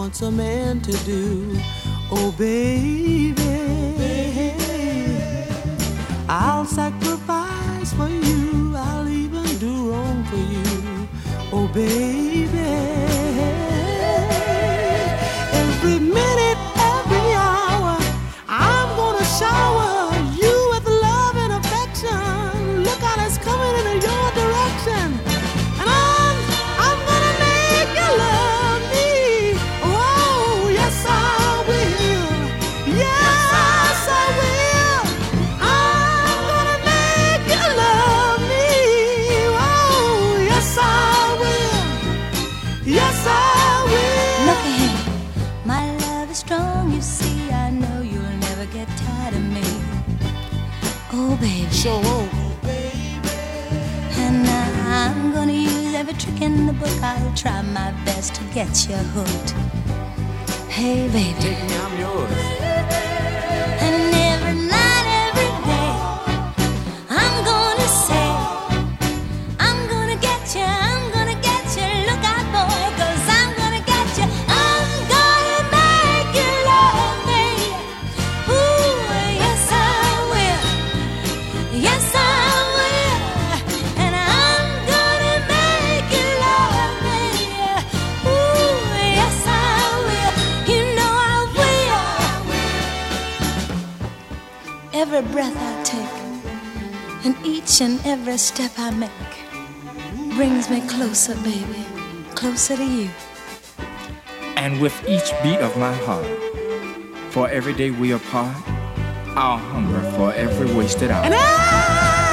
wants a man to do. Oh baby, I'll sacrifice for you, I'll even do wrong for you. Oh baby, every minute, every hour, I'm gonna shower you with love and affection. Look out, it's coming in your direction. And I'm gonna make you love me. Oh, yes I will. Yes I will. I'm gonna make you love me. Oh, yes I will. Yes I will. Look ahead, my love is strong, you see. I know you'll never get tired of me. Oh baby, So, and I'm gonna use every trick in the book. I'll try my best to get you hooked. Hey baby, take me, I'm yours. and every night, every day, I'm gonna say, I'm gonna get you, I'm gonna get you. Look out, boy, 'cause I'm gonna get you. I'm gonna make you love me. Ooh, yes I will. Yes I will. And I'm gonna make you love me. Ooh, yes I will. You know I will. Every breath I take and each and every step I make brings me closer, baby, closer to you. And with each beat of my heart, for every day we apart, I'll hunger for every wasted hour. And I